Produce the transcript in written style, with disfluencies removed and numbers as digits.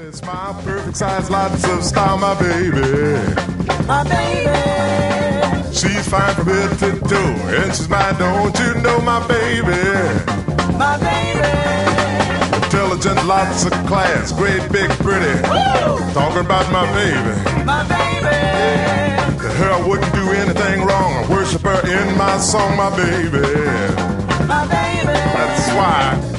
It's my perfect size, lots of style, my baby. My baby. She's fine from head to toe, and she's mine, don't you know, my baby. My baby. Intelligent, lots of class, great, big, pretty. Woo! Talking about my baby. My baby. To her I wouldn't do anything wrong. I worship her in my song, my baby. My baby. That's why